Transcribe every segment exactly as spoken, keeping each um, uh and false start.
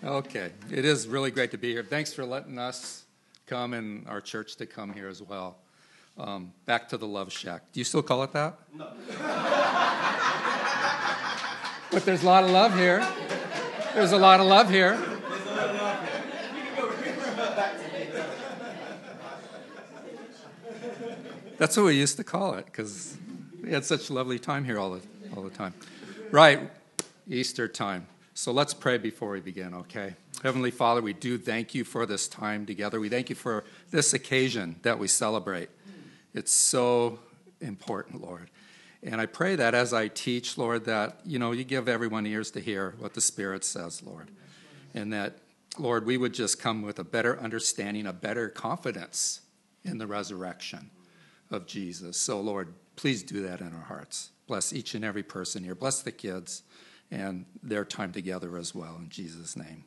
Okay, it is really great to be here. Thanks for letting us come and our church to come here as well. Um, back to the Love Shack. Do you still call it that? No. But there's a lot of love here. There's a lot of love here. That's what we used to call it because we had such a lovely time here all the all the time. Right, Easter time. So let's pray before we begin, okay? Heavenly Father, we do thank you for this time together. We thank you for this occasion that we celebrate. It's so important, Lord. And I pray that as I teach, Lord, that, you know, you give everyone ears to hear what the Spirit says, Lord. And that, Lord, we would just come with a better understanding, a better confidence in the resurrection of Jesus. So, Lord, please do that in our hearts. Bless each and every person here. Bless the kids and their time together as well. In Jesus' name,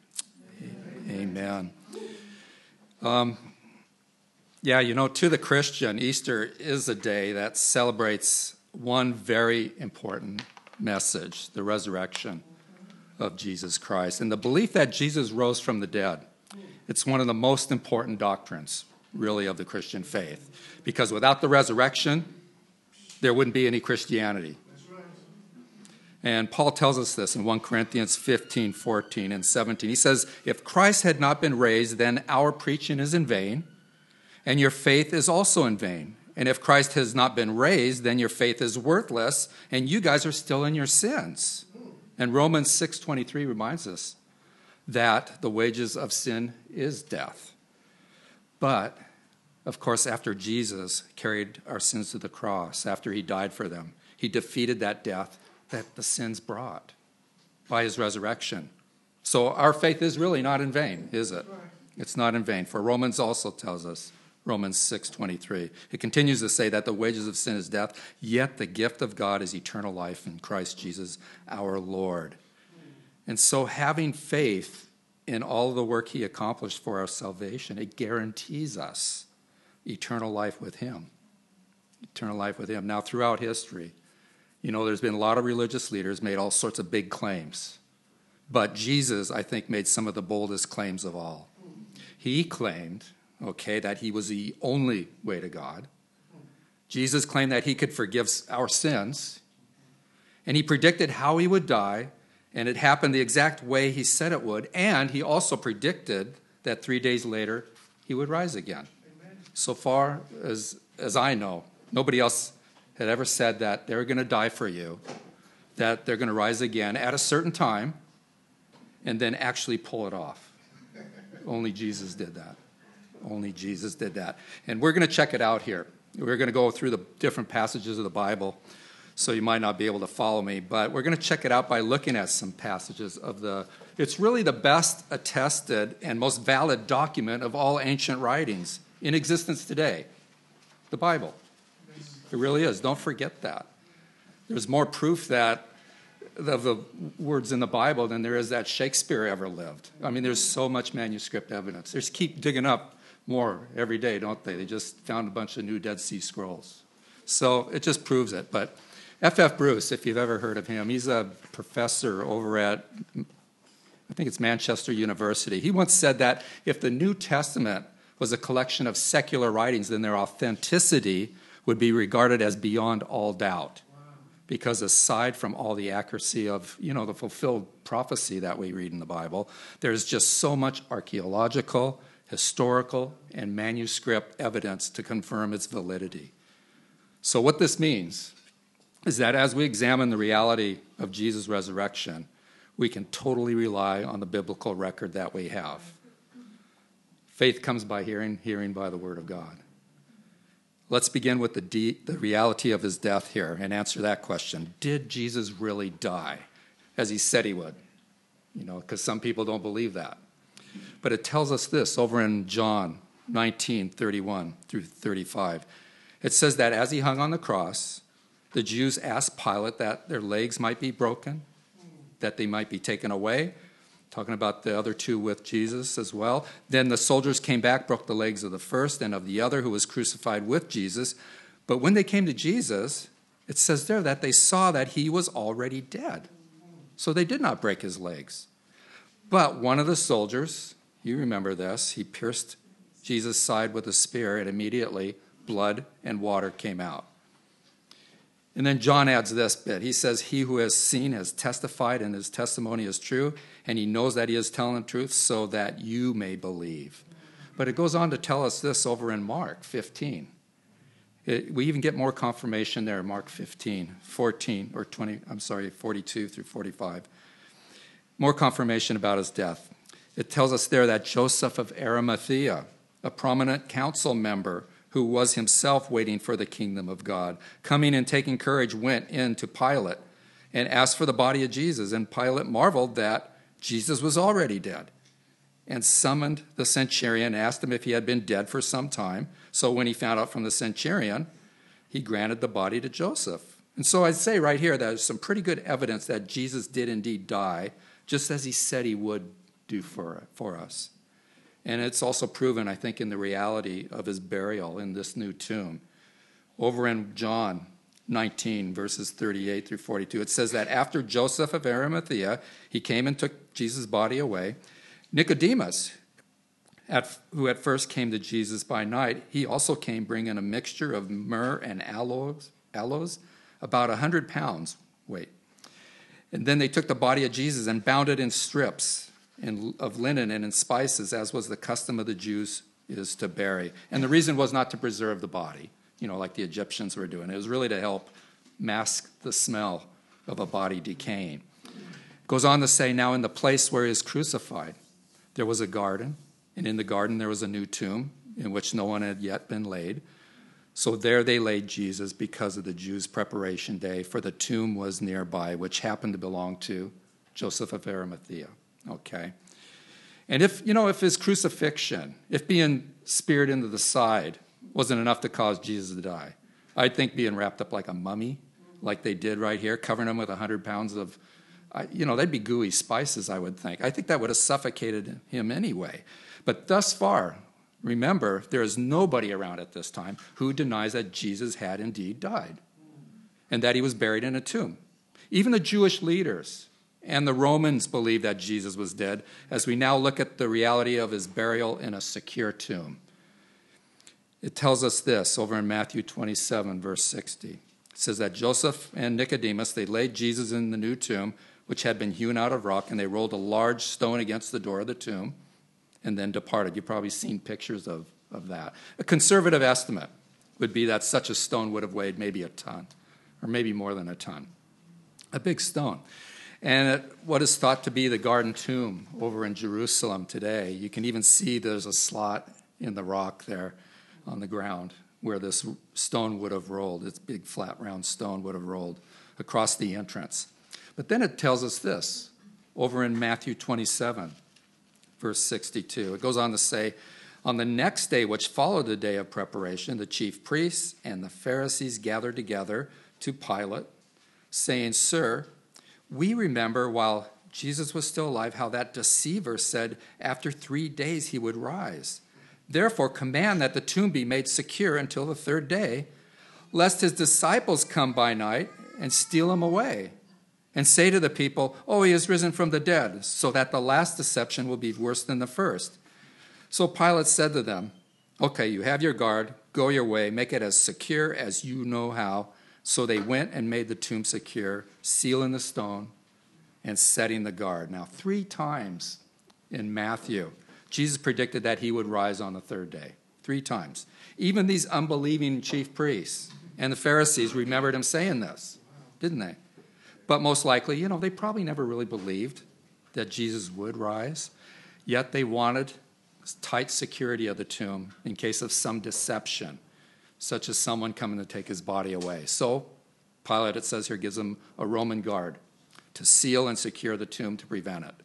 amen. amen. Um, yeah, you know, to the Christian, Easter is a day that celebrates one very important message, the resurrection of Jesus Christ, and the belief that Jesus rose from the dead. It's one of the most important doctrines, really, of the Christian faith, because without the resurrection, there wouldn't be any Christianity. And Paul tells us this in First Corinthians fifteen, fourteen, and seventeen. He says, if Christ had not been raised, then our preaching is in vain, and your faith is also in vain. And if Christ has not been raised, then your faith is worthless, and you guys are still in your sins. And Romans six twenty-three reminds us that the wages of sin is death. But, of course, after Jesus carried our sins to the cross, after he died for them, he defeated that death that the sins brought by his resurrection. So our faith is really not in vain, is it? It's not in vain. For Romans also tells us, Romans six twenty-three, it continues to say that the wages of sin is death, yet the gift of God is eternal life in Christ Jesus our Lord. And so having faith in all the work he accomplished for our salvation, it guarantees us eternal life with him. Eternal life with him. Now, throughout history, you know, there's been a lot of religious leaders made all sorts of big claims. But Jesus, I think, made some of the boldest claims of all. He claimed, okay, that he was the only way to God. Jesus claimed that he could forgive our sins. And he predicted how he would die, and it happened the exact way he said it would. And he also predicted that three days later he would rise again. Amen. So far as, as I know, nobody else had ever said that they're going to die for you, that they're going to rise again at a certain time, and then actually pull it off. Only Jesus did that. Only Jesus did that. And we're going to check it out here. We're going to go through the different passages of the Bible, so you might not be able to follow me, but we're going to check it out by looking at some passages of the, it's really the best attested and most valid document of all ancient writings in existence today, the Bible. It really is. Don't forget that. There's more proof that of the words in the Bible than there is that Shakespeare ever lived. I mean, there's so much manuscript evidence. They just keep digging up more every day, don't they? They just found a bunch of new Dead Sea Scrolls. So it just proves it. But F F Bruce, if you've ever heard of him, he's a professor over at, I think it's Manchester University. He once said that if the New Testament was a collection of secular writings, then their authenticity would be regarded as beyond all doubt. Because aside from all the accuracy of, you know, the fulfilled prophecy that we read in the Bible, there's just so much archaeological, historical, and manuscript evidence to confirm its validity. So what this means is that as we examine the reality of Jesus' resurrection, we can totally rely on the biblical record that we have. Faith comes by hearing, hearing by the word of God. Let's begin with the, de- the reality of his death here and answer that question. Did Jesus really die as he said he would? You know, because some people don't believe that. But it tells us this over in John nineteen, thirty-one through thirty-five. It says that as he hung on the cross, the Jews asked Pilate that their legs might be broken, that they might be taken away, talking about the other two with Jesus as well. Then the soldiers came back, broke the legs of the first and of the other who was crucified with Jesus. But when they came to Jesus, it says there that they saw that he was already dead. So they did not break his legs. But one of the soldiers, you remember this, he pierced Jesus' side with a spear, and immediately blood and water came out. And then John adds this bit. He says, he who has seen has testified, and his testimony is true, and he knows that he is telling the truth so that you may believe. But it goes on to tell us this over in Mark fifteen. It, we even get more confirmation there, Mark fifteen, fourteen, or twenty, I'm sorry, forty-two through forty-five. More confirmation about his death. It tells us there that Joseph of Arimathea, a prominent council member who was himself waiting for the kingdom of God, coming and taking courage, went in to Pilate and asked for the body of Jesus. And Pilate marveled that Jesus was already dead and summoned the centurion, asked him if he had been dead for some time. So when he found out from the centurion, he granted the body to Joseph. And so I'd say right here that there's some pretty good evidence that Jesus did indeed die, just as he said he would do for, for us. And it's also proven, I think, in the reality of his burial in this new tomb. Over in John nineteen, verses thirty-eight through forty-two, it says that after Joseph of Arimathea, he came and took Jesus' body away. Nicodemus, at, who at first came to Jesus by night, he also came bringing a mixture of myrrh and aloes, aloes about a hundred pounds weight. And then they took the body of Jesus and bound it in strips in, of linen and in spices, as was the custom of the Jews is to bury. And the reason was not to preserve the body, you know, like the Egyptians were doing. It was really to help mask the smell of a body decaying. It goes on to say, now in the place where he is crucified, there was a garden, and in the garden there was a new tomb in which no one had yet been laid. So there they laid Jesus because of the Jews' preparation day, for the tomb was nearby, which happened to belong to Joseph of Arimathea. Okay. And if, you know, if his crucifixion, if being speared into the side wasn't enough to cause Jesus to die, I'd think being wrapped up like a mummy, like they did right here, covering him with a hundred pounds of, you know, they'd be gooey spices, I would think. I think that would have suffocated him anyway. But thus far, remember, there is nobody around at this time who denies that Jesus had indeed died and that he was buried in a tomb. Even the Jewish leaders and the Romans believed that Jesus was dead, as we now look at the reality of his burial in a secure tomb. It tells us this over in Matthew twenty-seven, verse sixty. It says that Joseph and Nicodemus, they laid Jesus in the new tomb, which had been hewn out of rock, and they rolled a large stone against the door of the tomb and then departed. You've probably seen pictures of, of that. A conservative estimate would be that such a stone would have weighed maybe a ton, or maybe more than a ton. A big stone. And at what is thought to be the Garden Tomb over in Jerusalem today, you can even see there's a slot in the rock there on the ground where this stone would have rolled. This big flat round stone would have rolled across the entrance. But then it tells us this over in Matthew twenty-seven, verse sixty-two. It goes on to say, on the next day, which followed the day of preparation, the chief priests and the Pharisees gathered together to Pilate, saying, Sir, we remember while Jesus was still alive how that deceiver said after three days he would rise. Therefore, command that the tomb be made secure until the third day, lest his disciples come by night and steal him away, and say to the people, oh, he is risen from the dead, so that the last deception will be worse than the first. So Pilate said to them, okay, you have your guard, go your way, make it as secure as you know how. So they went and made the tomb secure, sealing the stone and setting the guard. Now, three times in Matthew, Jesus predicted that he would rise on the third day. Three times. Even these unbelieving chief priests and the Pharisees remembered him saying this, didn't they? But most likely, you know, they probably never really believed that Jesus would rise, yet they wanted tight security of the tomb in case of some deception, such as someone coming to take his body away. So Pilate, it says here, gives them a Roman guard to seal and secure the tomb to prevent it.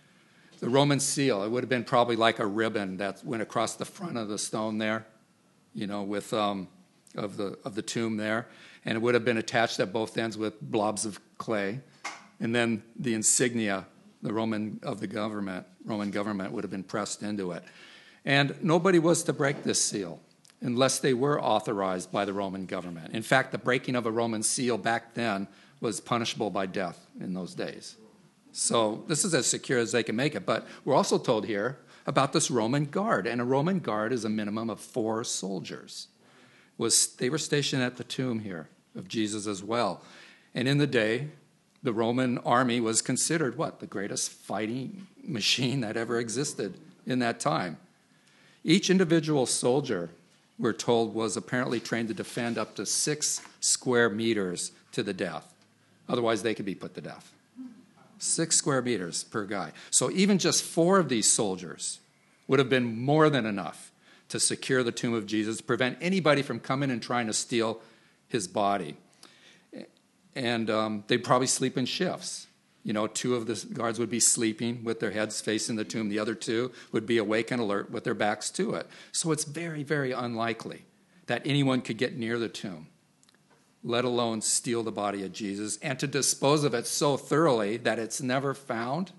The Roman seal, it would have been probably like a ribbon that went across the front of the stone there, you know, with um, of the of the tomb there, and it would have been attached at both ends with blobs of clay, and then the insignia, the Roman of the government, Roman government would have been pressed into it, and nobody was to break this seal unless they were authorized by the Roman government. In fact, the breaking of a Roman seal back then was punishable by death in those days. So this is as secure as they can make it. But we're also told here about this Roman guard. And a Roman guard is a minimum of four soldiers. Was They were stationed at the tomb here of Jesus as well. And in the day, the Roman army was considered what? The greatest fighting machine that ever existed in that time. Each individual soldier, we're told, was apparently trained to defend up to six square meters to the death. Otherwise, they could be put to death. Six square meters per guy. So even just four of these soldiers would have been more than enough to secure the tomb of Jesus, prevent anybody from coming and trying to steal his body. And um, they'd probably sleep in shifts. You know, two of the guards would be sleeping with their heads facing the tomb. The other two would be awake and alert with their backs to it. So it's very, very unlikely that anyone could get near the tomb, let alone steal the body of Jesus, and to dispose of it so thoroughly that it's never found.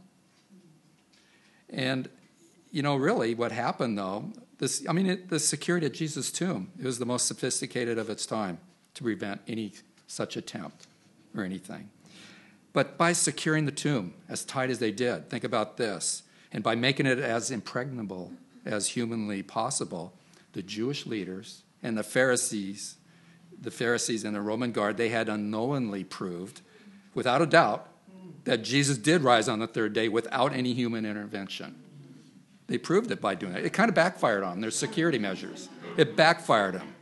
And, you know, really what happened, though, this, I mean, it, the security at Jesus' tomb, it was the most sophisticated of its time to prevent any such attempt or anything. But by securing the tomb as tight as they did, think about this, and by making it as impregnable as humanly possible, the Jewish leaders and the Pharisees, the Pharisees and the Roman guard, they had unknowingly proved, without a doubt, that Jesus did rise on the third day without any human intervention. They proved it by doing it. It kind of backfired on them, their security measures. It backfired them.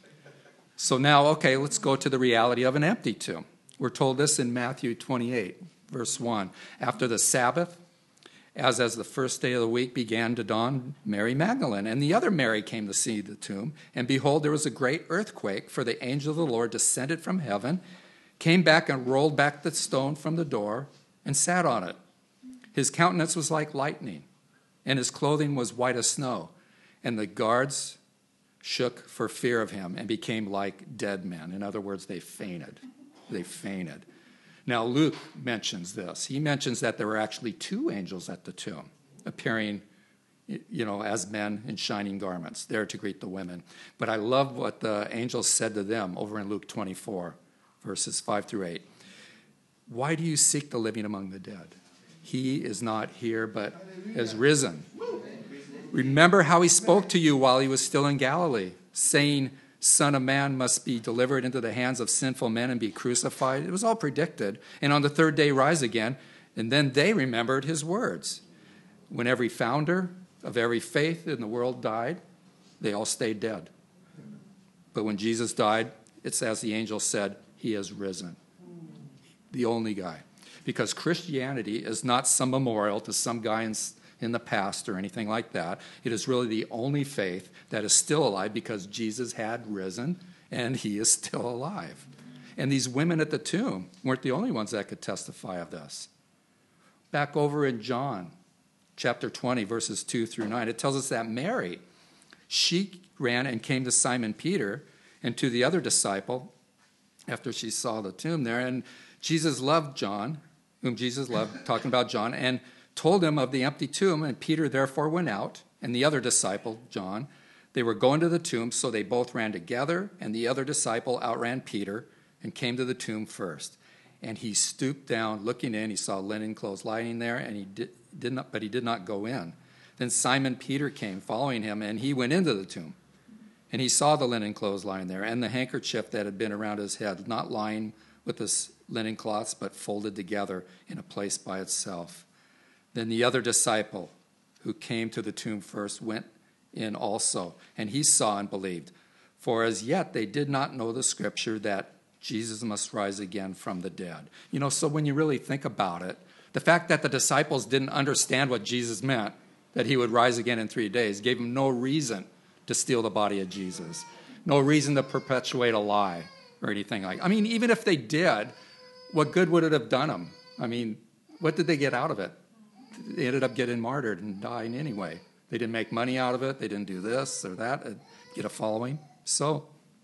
So now, okay, let's go to the reality of an empty tomb. We're told this in Matthew twenty-eight, verse one. After the Sabbath, as as the first day of the week began to dawn, Mary Magdalene and the other Mary came to see the tomb. And behold, there was a great earthquake, for the angel of the Lord descended from heaven, came back and rolled back the stone from the door, and sat on it. His countenance was like lightning, and his clothing was white as snow. And the guards shook for fear of him and became like dead men. In other words, they fainted. They fainted. Now, Luke mentions this. He mentions that there were actually two angels at the tomb, appearing, you know, as men in shining garments, there to greet the women. But I love what the angels said to them over in Luke twenty-four, verses five through eight. Why do you seek the living among the dead? He is not here, but has risen. Remember how he spoke to you while he was still in Galilee, saying, Son of Man must be delivered into the hands of sinful men and be crucified. It was all predicted. And on the third day rise again. And then they remembered his words. When every founder of every faith in the world died, they all stayed dead. But when Jesus died, it's as the angel said, he has risen. The only guy. Because Christianity is not some memorial to some guy in in the past or anything like that. It is really the only faith that is still alive because Jesus had risen and he is still alive. And these women at the tomb weren't the only ones that could testify of this. Back over in John chapter twenty, verses two through nine, it tells us that Mary, she ran and came to Simon Peter and to the other disciple after she saw the tomb there. And Jesus loved John, whom Jesus loved, talking about John, and told him of the empty tomb, and Peter therefore went out, and the other disciple, John. They were going to the tomb, so they both ran together, and the other disciple outran Peter and came to the tomb first. And he stooped down, looking in. He saw linen clothes lying there, and he did, did not, but he did not go in. Then Simon Peter came, following him, and he went into the tomb. And he saw the linen clothes lying there, and the handkerchief that had been around his head, not lying with the linen cloths, but folded together in a place by itself. Then the other disciple who came to the tomb first went in also, and he saw and believed. For as yet they did not know the scripture that Jesus must rise again from the dead. You know, so when you really think about it, the fact that the disciples didn't understand what Jesus meant, that he would rise again in three days, gave them no reason to steal the body of Jesus, no reason to perpetuate a lie or anything like that. I mean, even if they did, what good would it have done them? I mean, what did they get out of it? They ended up getting martyred and dying anyway. They didn't make money out of it. They didn't do this or that, get a following. So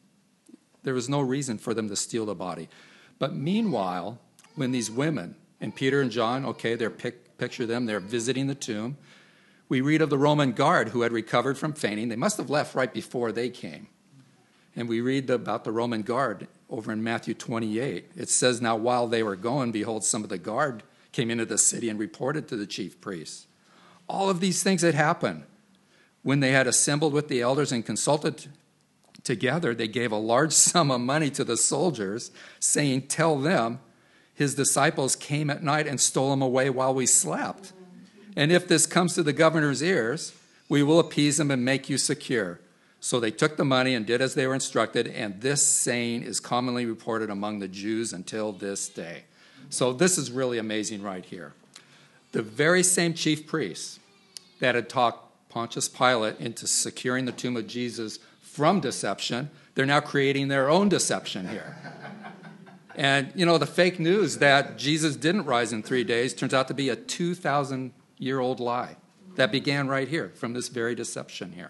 there was no reason for them to steal the body. But meanwhile, when these women, and Peter and John, okay, they're pic- picture them, they're visiting the tomb. We read of the Roman guard who had recovered from fainting. They must have left right before they came. And we read about the Roman guard over in Matthew twenty-eight. It says, now while they were going, behold, some of the guard came into the city and reported to the chief priests. All of these things had happened. When they had assembled with the elders and consulted together, they gave a large sum of money to the soldiers, saying, "Tell them, his disciples came at night and stole him away while we slept. And if this comes to the governor's ears, we will appease him and make you secure." So they took the money and did as they were instructed, and this saying is commonly reported among the Jews until this day. So this is really amazing right here. The very same chief priests that had talked Pontius Pilate into securing the tomb of Jesus from deception, they're now creating their own deception here. And, you know, the fake news that Jesus didn't rise in three days turns out to be a two thousand year old lie that began right here from this very deception here.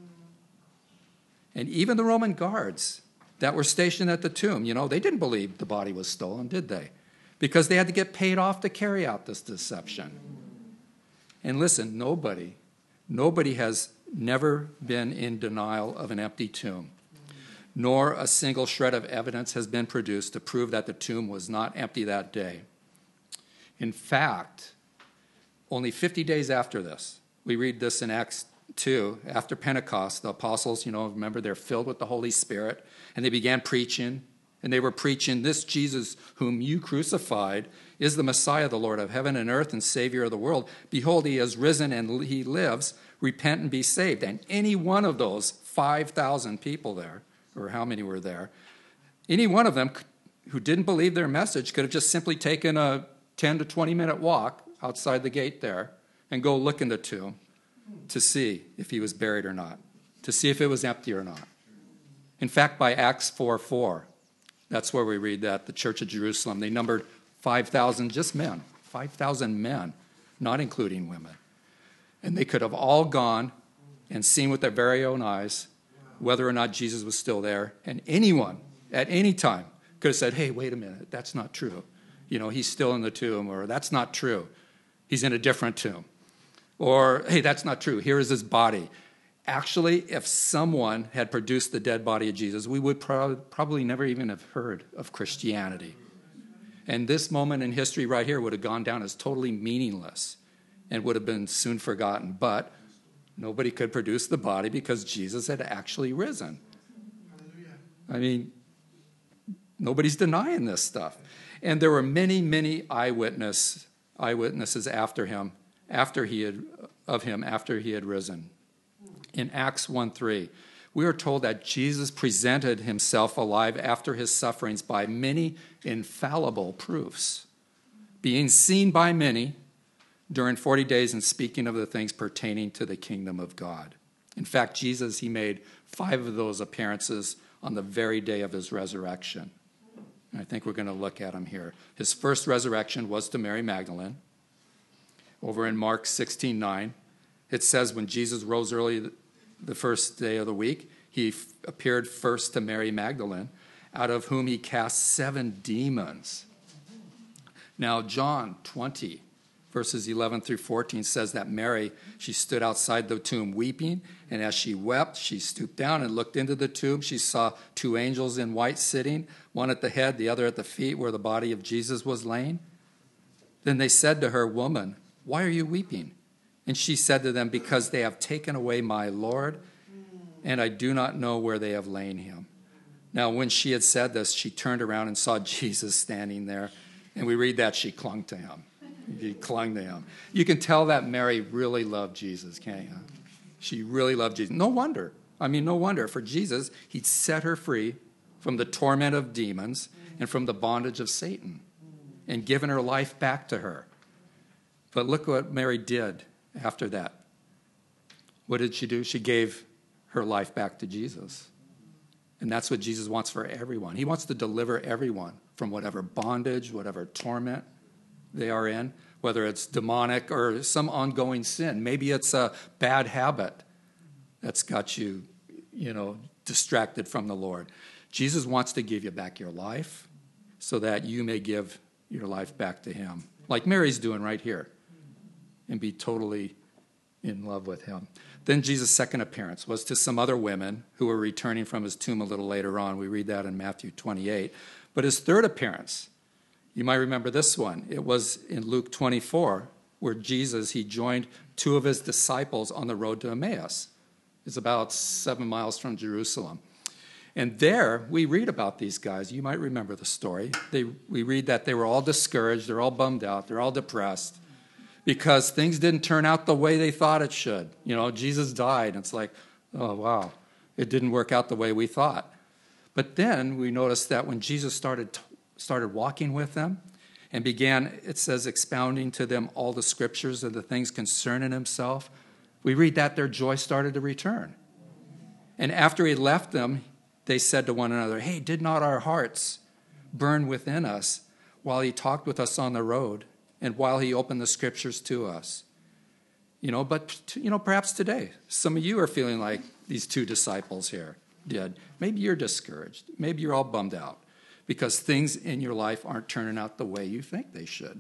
And even the Roman guards that were stationed at the tomb, you know, they didn't believe the body was stolen, did they? Because they had to get paid off to carry out this deception. And listen, nobody, nobody has never been in denial of an empty tomb, nor a single shred of evidence has been produced to prove that the tomb was not empty that day. In fact, only fifty days after this, we read this in Acts two, after Pentecost, the apostles, you know, remember, they're filled with the Holy Spirit, and they began preaching, and they were preaching, "This Jesus whom you crucified is the Messiah, the Lord of heaven and earth and Savior of the world. Behold, he has risen and he lives. Repent and be saved." And any one of those five thousand people there, or how many were there, any one of them who didn't believe their message could have just simply taken a ten to twenty minute walk outside the gate there and go look in the tomb to see if he was buried or not, to see if it was empty or not. In fact, by Acts four four, that's where we read that the church of Jerusalem, they numbered five thousand just men, five thousand men, not including women. And they could have all gone and seen with their very own eyes whether or not Jesus was still there. And anyone at any time could have said, "Hey, wait a minute, that's not true. You know, he's still in the tomb," or "That's not true. He's in a different tomb." Or, "Hey, that's not true. Here is his body." Actually, if someone had produced the dead body of Jesus, we would pro- probably never even have heard of Christianity. And this moment in history right here would have gone down as totally meaningless and would have been soon forgotten. But nobody could produce the body because Jesus had actually risen. I mean, nobody's denying this stuff. And there were many, many eyewitness, eyewitnesses after him, after he had, of him after he had risen. In Acts one three, we are told that Jesus presented himself alive after his sufferings by many infallible proofs, being seen by many during forty days and speaking of the things pertaining to the kingdom of God. In fact, Jesus, he made five of those appearances on the very day of his resurrection. And I think we're going to look at them here. His first resurrection was to Mary Magdalene. Over in Mark sixteen nine, it says when Jesus rose early the first day of the week, he f- appeared first to Mary Magdalene, out of whom he cast seven demons. Now, John twenty, verses eleven through fourteen says that Mary, she stood outside the tomb weeping, and as she wept, she stooped down and looked into the tomb. She saw two angels in white sitting, one at the head, the other at the feet, where the body of Jesus was laying. Then they said to her, "Woman, why are you weeping?" And she said to them, "Because they have taken away my Lord, and I do not know where they have lain him." Now, when she had said this, she turned around and saw Jesus standing there. And we read that she clung to him. She clung to him. You can tell that Mary really loved Jesus, can't you? She really loved Jesus. No wonder. I mean, no wonder. For Jesus, he'd set her free from the torment of demons and from the bondage of Satan and given her life back to her. But look what Mary did after that. What did she do? She gave her life back to Jesus. And that's what Jesus wants for everyone. He wants to deliver everyone from whatever bondage, whatever torment they are in, whether it's demonic or some ongoing sin. Maybe it's a bad habit that's got you, you know, distracted from the Lord. Jesus wants to give you back your life so that you may give your life back to him, like Mary's doing right here, and be totally in love with him. Then Jesus' second appearance was to some other women who were returning from his tomb a little later on. We read that in Matthew twenty-eight. But his third appearance, You might remember this one. It was in Luke twenty-four where Jesus, he joined two of his disciples on the road to Emmaus. It's about seven miles from Jerusalem. And there we read about these guys. You might remember the story. They, we read that they were all discouraged. They're all bummed out. They're all depressed because things didn't turn out the way they thought it should. You know, Jesus died. And it's like, oh, wow, it didn't work out the way we thought. But then we noticed that when Jesus started started walking with them and began, it says, expounding to them all the scriptures and the things concerning himself, we read that their joy started to return. And after he left them, they said to one another, hey, did not our hearts burn within us while he talked with us on the road and while he opened the scriptures to us? You know, but, you know, perhaps today, some of you are feeling like these two disciples here did. Maybe you're discouraged. Maybe you're all bummed out because things in your life aren't turning out the way you think they should.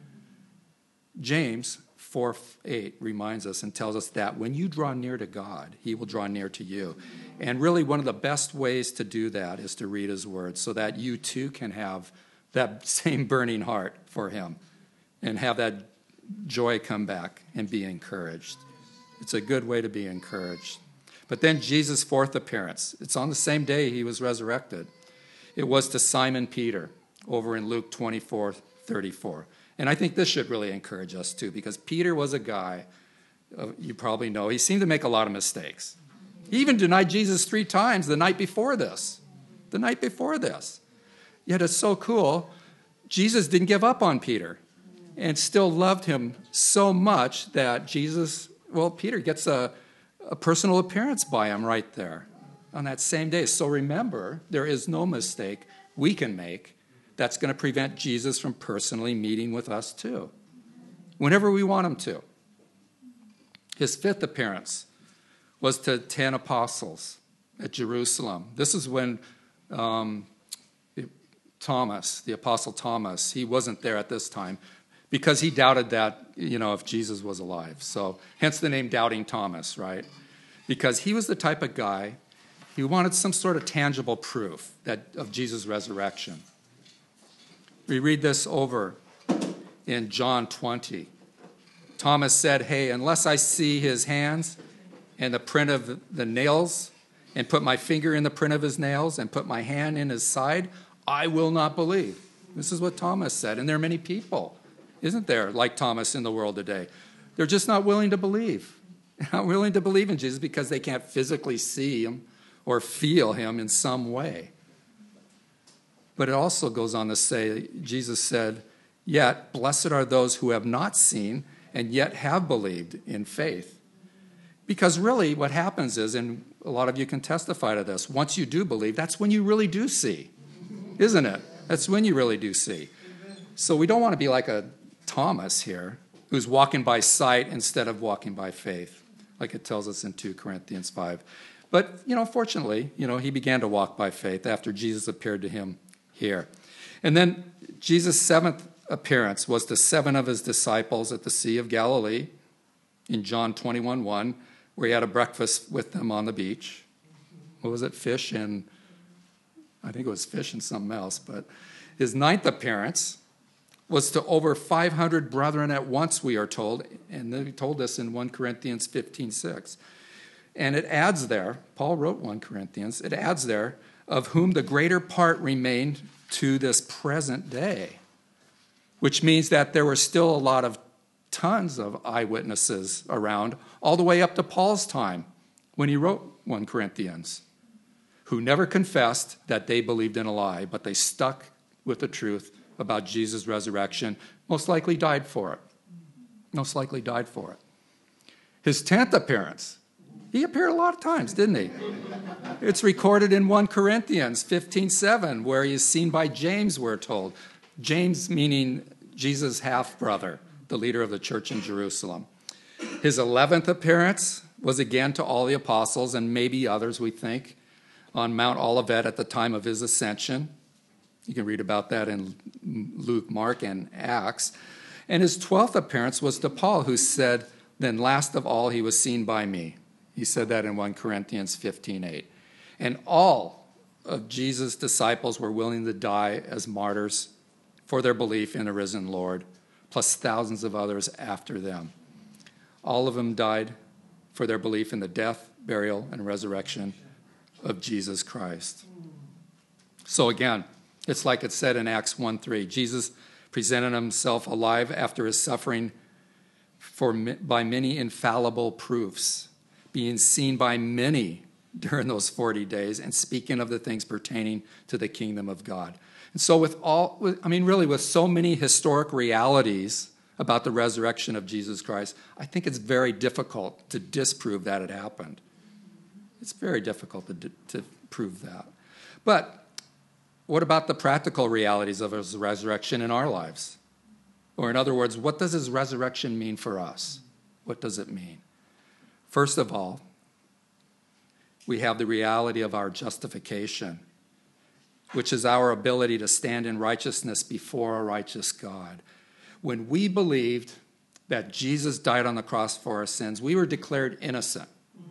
James four eight reminds us and tells us that when you draw near to God, he will draw near to you. And really one of the best ways to do that is to read his word so that you too can have that same burning heart for him and have that joy come back and be encouraged. It's a good way to be encouraged. But then Jesus' fourth appearance, it's on the same day he was resurrected. It was to Simon Peter over in Luke twenty-four thirty-four. And I think this should really encourage us too, because Peter was a guy, uh, you probably know, he seemed to make a lot of mistakes. He even denied Jesus three times the night before this. The night before this. Yet it's so cool, Jesus didn't give up on Peter and still loved him so much that Jesus, well, Peter gets a, a personal appearance by him right there on that same day. So remember, there is no mistake we can make that's going to prevent Jesus from personally meeting with us too, whenever we want him to. His fifth appearance was to ten apostles at Jerusalem. This is when um, Thomas, the apostle Thomas, he wasn't there at this time because he doubted that, you know, if Jesus was alive. So hence the name Doubting Thomas, right? Because he was the type of guy, he wanted some sort of tangible proof that of Jesus' resurrection. We read this over in John twenty. Thomas said, hey, unless I see his hands and the print of the nails and put my finger in the print of his nails and put my hand in his side, I will not believe. This is what Thomas said. And there are many people, isn't there, like Thomas in the world today? They're just not willing to believe. They're not willing to believe in Jesus because they can't physically see him or feel him in some way. But it also goes on to say, Jesus said, yet blessed are those who have not seen and yet have believed in faith. Because really what happens is, and a lot of you can testify to this, once you do believe, that's when you really do see, isn't it? That's when you really do see. So we don't want to be like a Thomas here, who's walking by sight instead of walking by faith, like it tells us in two Corinthians five. But, you know, fortunately, you know, he began to walk by faith after Jesus appeared to him here. And then Jesus' seventh appearance was to seven of his disciples at the Sea of Galilee in John twenty-one one, where he had a breakfast with them on the beach. What was it? Fish and, I think it was fish and something else. But his ninth appearance was to over five hundred brethren at once, we are told. And he told us in First Corinthians fifteen six. And it adds there, Paul wrote First Corinthians, it adds there, of whom the greater part remained to this present day, which means that there were still a lot of tons of eyewitnesses around, all the way up to Paul's time when he wrote First Corinthians, who never confessed that they believed in a lie, but they stuck with the truth about Jesus' resurrection, most likely died for it. Most likely died for it. His tenth appearance, he appeared a lot of times, didn't he? It's recorded in First Corinthians fifteen seven, where he is seen by James, we're told. James meaning Jesus' half-brother, the leader of the church in Jerusalem. His eleventh appearance was again to all the apostles and maybe others, we think, on Mount Olivet at the time of his ascension. You can read about that in Luke, Mark, and Acts. And his twelfth appearance was to Paul, who said, then last of all, he was seen by me. He said that in First Corinthians fifteen eight. And all of Jesus' disciples were willing to die as martyrs for their belief in the risen Lord, plus thousands of others after them. All of them died for their belief in the death, burial, and resurrection of Jesus Christ. So again, it's like it said in Acts one three. Jesus presented himself alive after his suffering for, by many infallible proofs, being seen by many during those forty days, and speaking of the things pertaining to the kingdom of God. And so with all, I mean, really with so many historic realities about the resurrection of Jesus Christ, I think it's very difficult to disprove that it happened. It's very difficult to, to prove that. But what about the practical realities of his resurrection in our lives? Or in other words, what does his resurrection mean for us? What does it mean? First of all, we have the reality of our justification, which is our ability to stand in righteousness before a righteous God. When we believed that Jesus died on the cross for our sins, we were declared innocent.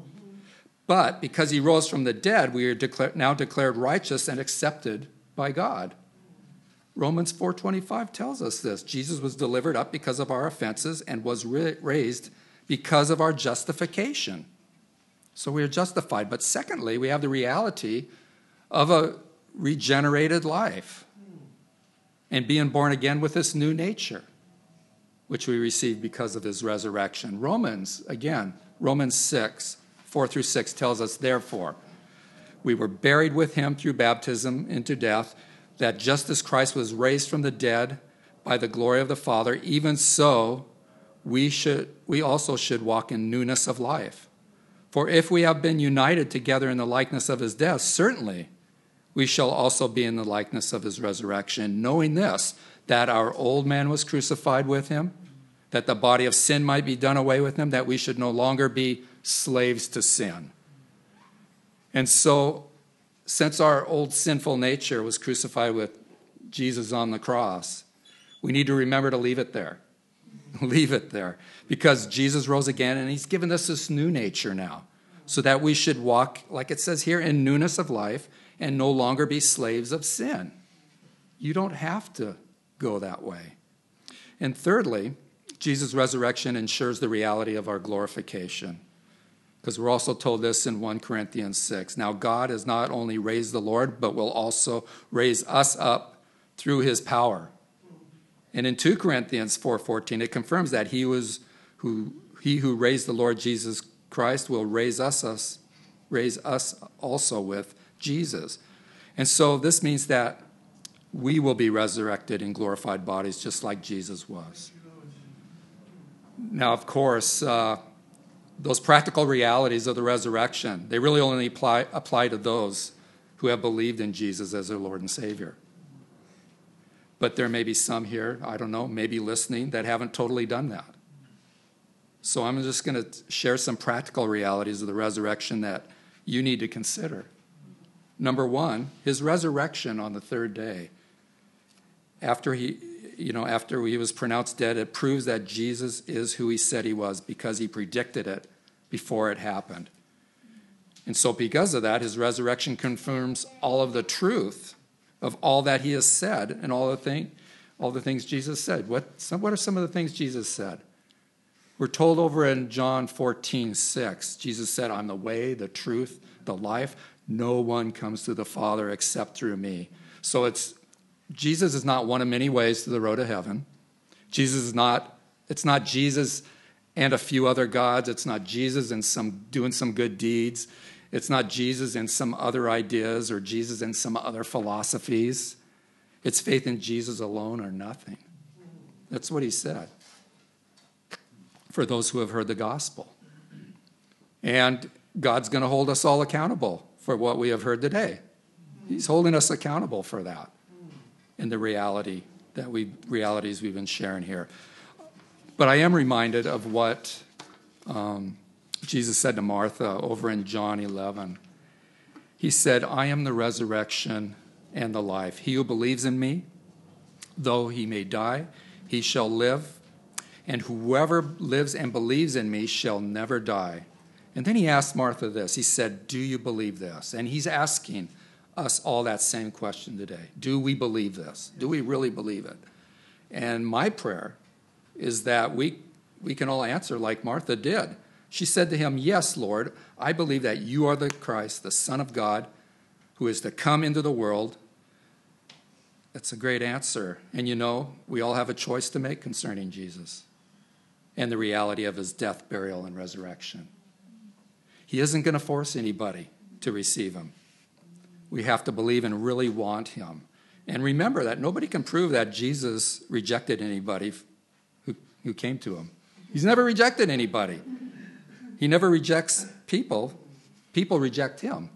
But because he rose from the dead, we are declared, now declared righteous and accepted by God. Romans four twenty-five tells us this. Jesus was delivered up because of our offenses and was raised because of our justification. So we are justified. But secondly, we have the reality of a regenerated life and being born again with this new nature, which we receive because of his resurrection. Romans, again, Romans six, four through six tells us, therefore, we were buried with him through baptism into death, that just as Christ was raised from the dead by the glory of the Father, even so we should we also should walk in newness of life. For if we have been united together in the likeness of his death, certainly we shall also be in the likeness of his resurrection, knowing this, that our old man was crucified with him, that the body of sin might be done away with him, that we should no longer be slaves to sin. And so, since our old sinful nature was crucified with Jesus on the cross, we need to remember to leave it there. Leave it there. Because Jesus rose again, and he's given us this new nature now, so that we should walk, like it says here, in newness of life, and no longer be slaves of sin. You don't have to go that way. And thirdly, Jesus' resurrection ensures the reality of our glorification. Because we're also told this in First Corinthians six. Now God has not only raised the Lord, but will also raise us up through his power. And in Second Corinthians four fourteen, it confirms that he was who he who raised the Lord Jesus Christ will raise us, us raise us also with Jesus. And so this means that we will be resurrected in glorified bodies just like Jesus was. Now, of course, uh, those practical realities of the resurrection, they really only apply, apply to those who have believed in Jesus as their Lord and Savior. But there may be some here, I don't know, maybe listening, that haven't totally done that. So I'm just going to share some practical realities of the resurrection that you need to consider. Number one, his resurrection on the third day. After he, you know, after he was pronounced dead, it proves that Jesus is who he said he was because he predicted it before it happened. And so because of that, his resurrection confirms all of the truth of all that he has said and all the thing, all the things Jesus said. What, some, what are some of the things Jesus said? We're told over in John fourteen six, Jesus said, I'm the way, the truth, the life. No one comes to the Father except through me. So it's Jesus is not one of many ways to the road to heaven. Jesus is not, it's not Jesus and a few other gods. It's not Jesus and some doing some good deeds. It's not Jesus and some other ideas or Jesus and some other philosophies. It's faith in Jesus alone or nothing. That's what he said for those who have heard the gospel. And God's going to hold us all accountable for what we have heard today. He's holding us accountable for that in the reality that we realities we've been sharing here. But I am reminded of what um, Jesus said to Martha over in John eleven. He said, I am the resurrection and the life. He who believes in me, though he may die, he shall live. And whoever lives and believes in me shall never die. And then he asked Martha this. He said, do you believe this? And he's asking us all that same question today. Do we believe this? Do we really believe it? And my prayer is that we, we can all answer like Martha did. She said to him, yes, Lord, I believe that you are the Christ, the Son of God, who is to come into the world. That's a great answer. And you know, we all have a choice to make concerning Jesus and the reality of his death, burial, and resurrection. He isn't going to force anybody to receive him. We have to believe and really want him. And remember that nobody can prove that Jesus rejected anybody who, who came to him. He's never rejected anybody. He never rejects people. People reject him.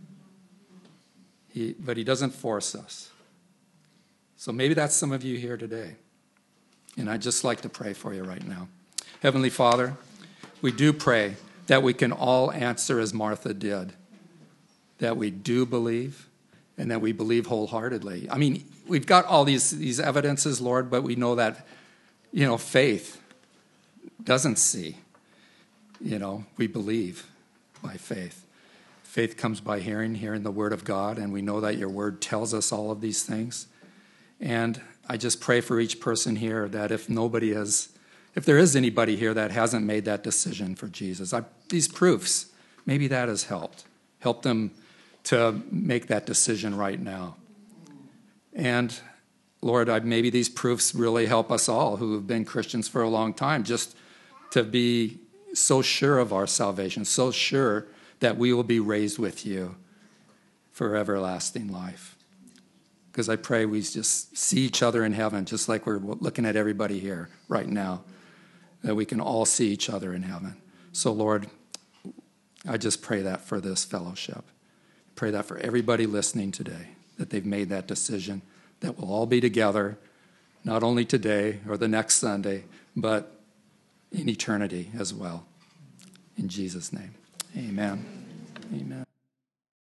He, but he doesn't force us. So maybe that's some of you here today. And I'd just like to pray for you right now. Heavenly Father, we do pray that we can all answer as Martha did, that we do believe and that we believe wholeheartedly. I mean, we've got all these, these evidences, Lord, but we know that, you know, faith doesn't see. You know, we believe by faith. Faith comes by hearing, hearing the word of God, and we know that your word tells us all of these things. And I just pray for each person here that if nobody has, if there is anybody here that hasn't made that decision for Jesus, I, these proofs, maybe that has helped. Help them to make that decision right now. And Lord, I, maybe these proofs really help us all who have been Christians for a long time, just to be so sure of our salvation, so sure that we will be raised with you for everlasting life. Because I pray we just see each other in heaven, just like we're looking at everybody here right now, that we can all see each other in heaven. So, Lord, I just pray that for this fellowship. Pray that for everybody listening today, that they've made that decision, that we'll all be together, not only today or the next Sunday, but in eternity as well. In Jesus' name, amen. Amen.